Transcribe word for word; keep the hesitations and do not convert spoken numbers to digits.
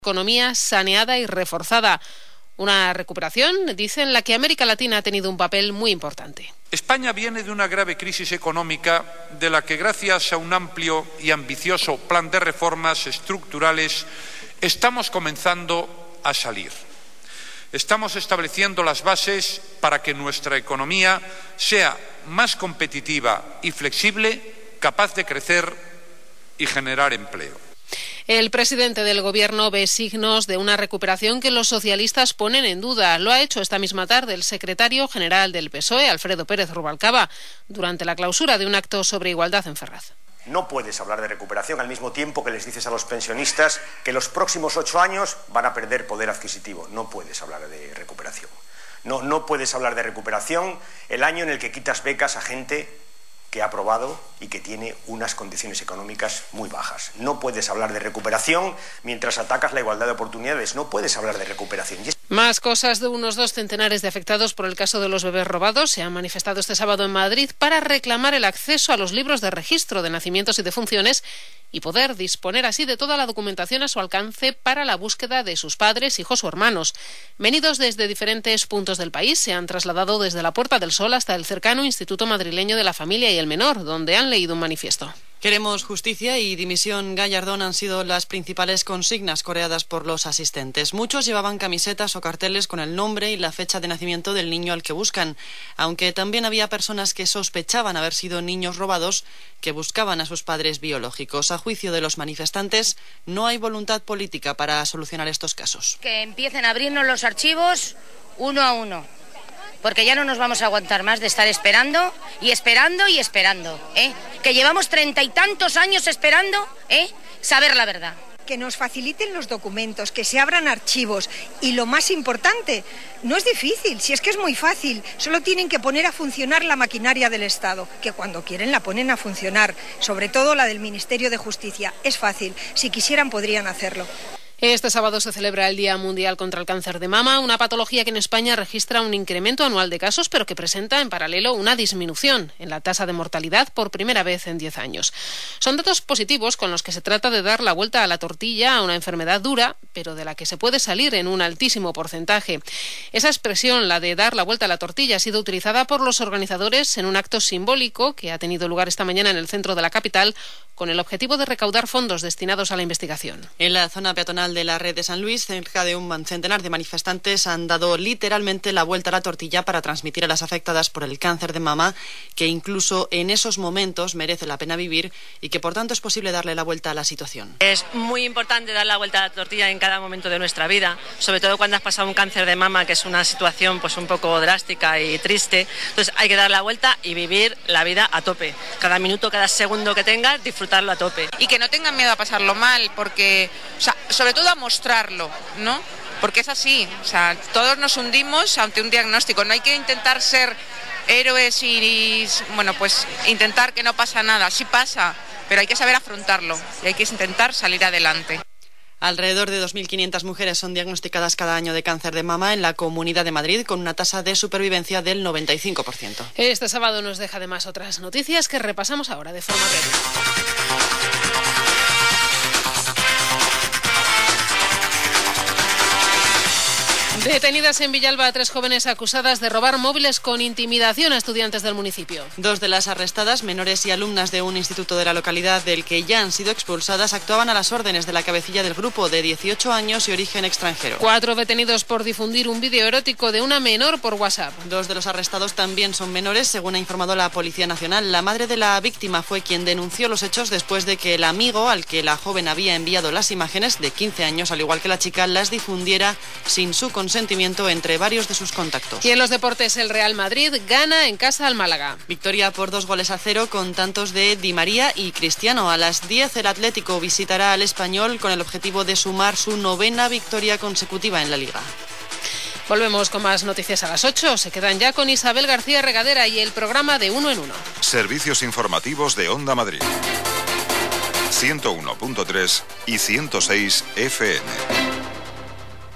economía saneada y reforzada. Una recuperación, dicen, en la que América Latina ha tenido un papel muy importante. España viene de una grave crisis económica de la que, gracias a un amplio y ambicioso plan de reformas estructurales, estamos comenzando a salir. Estamos estableciendo las bases para que nuestra economía sea más competitiva y flexible, capaz de crecer y generar empleo. El presidente del Gobierno ve signos de una recuperación que los socialistas ponen en duda. Lo ha hecho esta misma tarde el secretario general del P S O E, Alfredo Pérez Rubalcaba, durante la clausura de un acto sobre igualdad en Ferraz. No puedes hablar de recuperación al mismo tiempo que les dices a los pensionistas que los próximos ocho años van a perder poder adquisitivo. No puedes hablar de recuperación. No, no puedes hablar de recuperación el año en el que quitas becas a gente que ha aprobado y que tiene unas condiciones económicas muy bajas. No puedes hablar de recuperación mientras atacas la igualdad de oportunidades. No puedes hablar de recuperación. Más cosas. De unos dos centenares de afectados por el caso de los bebés robados se han manifestado este sábado en Madrid para reclamar el acceso a los libros de registro de nacimientos y defunciones y poder disponer así de toda la documentación a su alcance para la búsqueda de sus padres, hijos o hermanos. Venidos desde diferentes puntos del país, se han trasladado desde la Puerta del Sol hasta el cercano Instituto Madrileño de la Familia y el Menor, donde han leído un manifiesto. Queremos justicia y dimisión Gallardón han sido las principales consignas coreadas por los asistentes. Muchos llevaban camisetas o carteles con el nombre y la fecha de nacimiento del niño al que buscan, aunque también había personas que sospechaban haber sido niños robados que buscaban a sus padres biológicos. A juicio de los manifestantes, no hay voluntad política para solucionar estos casos. Que empiecen a abrirnos los archivos uno a uno, porque ya no nos vamos a aguantar más de estar esperando y esperando y esperando, ¿eh? Que llevamos treinta y tantos años esperando, ¿eh? Saber la verdad. Que nos faciliten los documentos, que se abran archivos y, lo más importante, no es difícil, si es que es muy fácil, solo tienen que poner a funcionar la maquinaria del Estado, que cuando quieren la ponen a funcionar, sobre todo la del Ministerio de Justicia. Es fácil, si quisieran podrían hacerlo. Este sábado se celebra el Día Mundial contra el Cáncer de Mama, una patología que en España registra un incremento anual de casos, pero que presenta en paralelo una disminución en la tasa de mortalidad por primera vez en diez años. Son datos positivos con los que se trata de dar la vuelta a la tortilla a una enfermedad dura, pero de la que se puede salir en un altísimo porcentaje. Esa expresión, la de dar la vuelta a la tortilla, ha sido utilizada por los organizadores en un acto simbólico que ha tenido lugar esta mañana en el centro de la capital, con el objetivo de recaudar fondos destinados a la investigación. En la zona peatonal de la red de San Luis, cerca de un centenar de manifestantes han dado literalmente la vuelta a la tortilla para transmitir a las afectadas por el cáncer de mama que incluso en esos momentos merece la pena vivir y que por tanto es posible darle la vuelta a la situación. Es muy importante dar la vuelta a la tortilla en cada momento de nuestra vida, sobre todo cuando has pasado un cáncer de mama, que es una situación pues un poco drástica y triste. Entonces hay que dar la vuelta y vivir la vida a tope. Cada minuto, cada segundo que tengas, disfrutarlo a tope. Y que no tengan miedo a pasarlo mal, porque, o sea, sobre todo a mostrarlo, ¿no? Porque es así, o sea, todos nos hundimos ante un diagnóstico. No hay que intentar ser héroes y, y bueno, pues intentar que no pasa nada. Sí pasa, pero hay que saber afrontarlo y hay que intentar salir adelante. Alrededor de dos mil quinientas mujeres son diagnosticadas cada año de cáncer de mama en la Comunidad de Madrid, con una tasa de supervivencia del noventa y cinco por ciento. Este sábado nos deja además otras noticias que repasamos ahora de forma breve. Detenidas en Villalba tres jóvenes acusadas de robar móviles con intimidación a estudiantes del municipio. Dos de las arrestadas, menores y alumnas de un instituto de la localidad del que ya han sido expulsadas, actuaban a las órdenes de la cabecilla del grupo, de dieciocho años y origen extranjero. Cuatro detenidos por difundir un vídeo erótico de una menor por WhatsApp. Dos de los arrestados también son menores, según ha informado la Policía Nacional. La madre de la víctima fue quien denunció los hechos después de que el amigo al que la joven había enviado las imágenes, de quince años, al igual que la chica, las difundiera sin su consentimiento sentimiento entre varios de sus contactos. Y en los deportes, el Real Madrid gana en casa al Málaga. Victoria por dos goles a cero con tantos de Di María y Cristiano. A las diez el Atlético visitará al Español con el objetivo de sumar su novena victoria consecutiva en la Liga. Volvemos con más noticias a las ocho. Se quedan ya con Isabel García Regadera y el programa de Uno en Uno. Servicios informativos de Onda Madrid. ciento uno punto tres y ciento seis F M.